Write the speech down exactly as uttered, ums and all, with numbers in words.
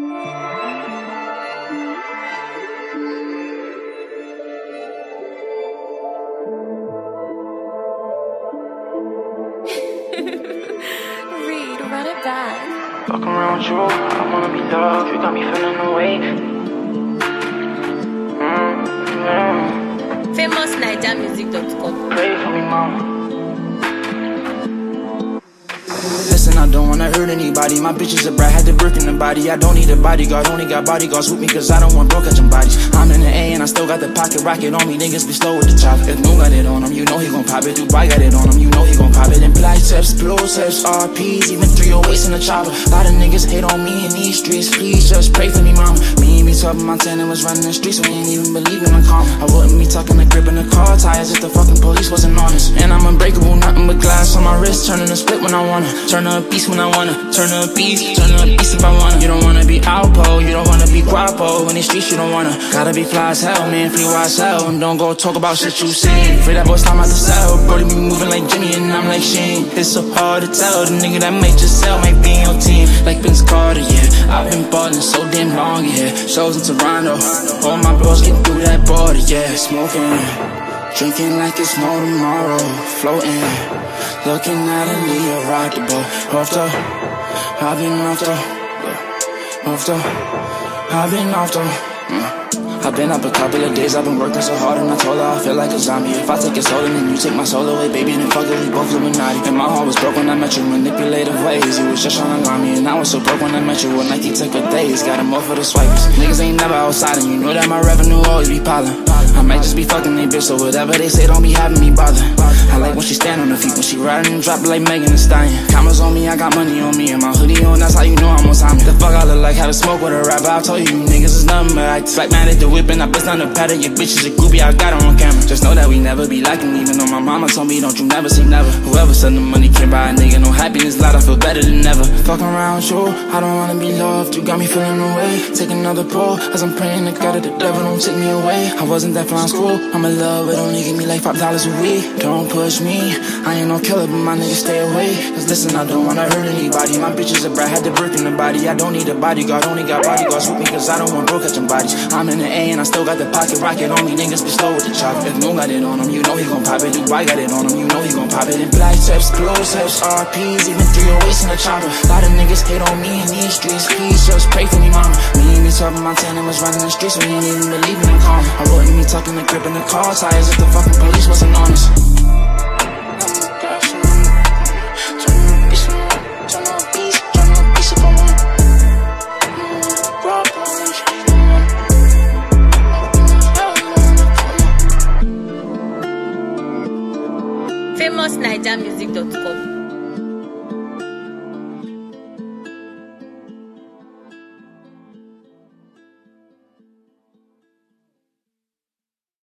Reed, run it back. Fuck around with you, I don't wanna be loved, you got me feeling away. Mm, yeah. famous naija music dot com. Pray for me, mama. Listen, I don't wanna hurt anybody. My bitch is a brat, had to brick in the body. I don't need a bodyguard, only got bodyguards with me, cause I don't want broke catching bodies. I'm in the A and I still got the pocket rocket on me. Niggas be slow with the chop. If no got it on him, you know he gon' pop it. Dubai got it on him, you know he gon' pop it. And biceps, explosives, R Ps, even three oh eights in the chopper. A lot of niggas hate on me in these streets. Please just pray for me, mama. Me and me talking Montana was running the streets, we ain't even believing in karma. I wouldn't be talking the grip in the car tires if the fucking police wasn't honest. And I'm unbreakable, nothing but glass on my wrist, turning a split when I wanna. Turn a beast when I wanna, turn a beast, turn a beast if I wanna. You don't wanna be Alpo, you don't wanna be Guapo. In these streets you don't wanna. Gotta be fly as hell, man, free wise hell. And don't go talk about shit you seen. Free that boy slime out the cell. Brody be moving like Jimmy and I'm like Shane. It's so hard to tell, the nigga that might just sell might be on your team. Like Vince Carter, yeah. I've been ballin' so damn long, yeah. Shows in Toronto, all my bros getting through that border, yeah. Smoking, drinking like it's no tomorrow. Floating, looking at a Leo rock the boat. Off the, I've been off the, off the, I've been off the. Mm. I've been up a couple of days, I've been working so hard and I told her I feel like a zombie. If I take your soul and then you take my soul away, baby, then fuck it, we both Illuminati. And my heart was broke when I met you, manipulative ways. You was just trying to lie me, and I was so broke when I met you. When Nike took a days, got them all for the swipes. Niggas ain't never outside and you know that my revenue always be piling. I might just be fucking they bitch, so whatever they say don't be having me bother. I like when she stand on her feet, when she riding and drop it like Megan Thee Stallion. Commas on me, I got money on me, and my hoodie on, that's how you know I'm on time. The fuck I look like, how to smoke with a rapper. I told you, you niggas is nothing but I like mad at the whip and I bust on the pattern. Your bitch is a groupie, I got her on camera. Just know that we never be lacking, even though my mama told me don't you never say never. Whoever said the money can't buy a nigga no happiness, loud, I feel better than ever. Fuck around with you, I don't wanna be loved, you got me feeling away. Take another pull, as I'm praying to God that the devil don't take me away. I wasn't that fine school, I'm in love, it only give me like five dollars a week. Don't push me, I ain't no killer, but my niggas stay away. Cause listen, I don't wanna hurt anybody. My bitch is a brat, had to brick in the body. I don't need a bodyguard, only got bodyguards with me, cause I don't want broke catching bodies. I'm in the A and I still got the pocket rocket on me. Niggas be slow with the chop. If no got it on him, you know he gon' pop it. Dubai got it on him, you know he gon' pop it. And biceps, explosives, R Ps, even three oh eights in the chopper. A lot of niggas hate on me in these streets. Please just pray for me, mama. Me and me talking Montana was running the streets, we ain't even believing in karma. I wouldn't be talking the grip in the car tires if the fucking police wasn't honest. famous naija music dot com.